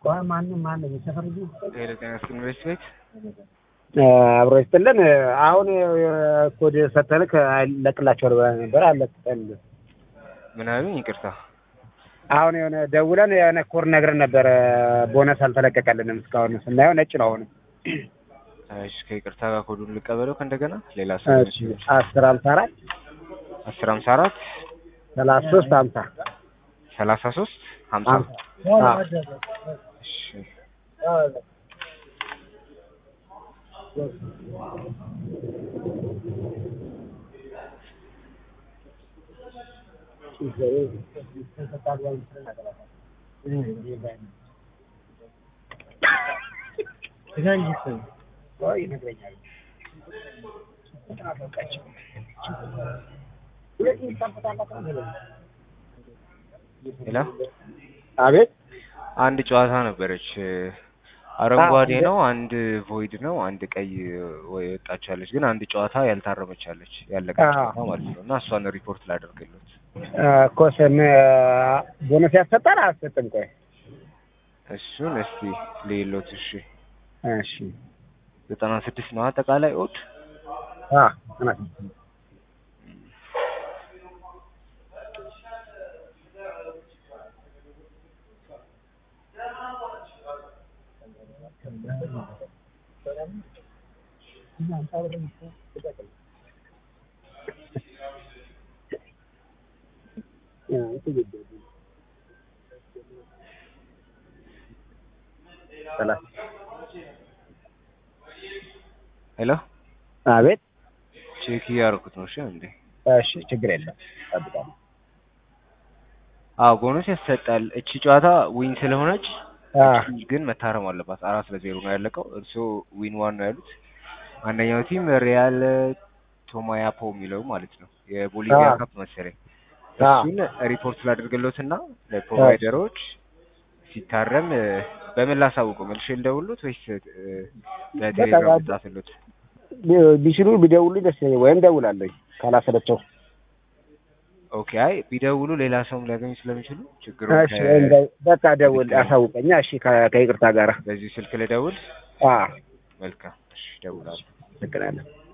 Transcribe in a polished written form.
ማን የሰፈር ልጅ ሄደን ዩኒቨርሲቲ አብሮ ይስተለን አሁን ኮድ ሰተልክ ለቅላቸው ነበር አለቀል ምን አሉኝ ይቅርታ አሁን የሆነ ደውለን የሆነ ኮር ነግረን ነበር ቦነስ አልተለቀቀልንም እስካሁን ስናየው ነጭ ነው አሁን እሺ ከይቅርታ ጋር ኮዱን ልቀበለው ከእንደገና ሌላ ሰው እሺ 1054 1054 33 50 እሺ ሄሎ አቤት አንድ ጨዋታ ነበረች አረንጓዴ ነው አንድ ቮይድ ነው አንድ ቀይ ወጣቻለች ግን አንድ ጨዋታ ያልታረመቻለች ያለቀች ጨዋታ ማለት ነው እና እሷን ሪፖርት ላደርግልዎት ኮሰን ቦነስ ያሰጣል አሰጥም ቆይ እሱን እስቲ ሌሎት እሺ 96 ነው አጠቃላይ ኦድ ሄሎ አቤት ቼክ ያርኩት ነው እሺ እንዴ እሺ ችግር የለም ታብቃለህ ቦነስ ያሰጣል እቺ ጨዋታ ዊን ስለሆነች ግን መታረም አለባት 4-0 ነው ያለቀው እርሶ ዊን 1 ነው ያሉት አንደኛው ቲም ሪያል ቶማያፖ የሚለው ማለት ነው የቦሊቪያ ካፕ መሰለኝ እሱን ሪፖርት ላድርግልዎትና ለፕሮቫይደሮች ሲታረም በምን ላሳውቀው መልሼ ልደውልልዎት ወይስ በቴሌግራም ጻፍልዎት ቢሽሩ ቢደውሉ ደስ ይለኛል ወይም ደውላለሁ ካላሰለቸው ኦኬ አይ ቢደውሉ ሌላ ሰውም ሊያገኙ ስለሚችሉ ችግሩ እሺ በቃ ደውል አሳውቀኛ እሺ ከይቅርታ ጋር በዚህ ስልክ ልደውል መልካም እሺ ደውላለሁ ትክክለኛ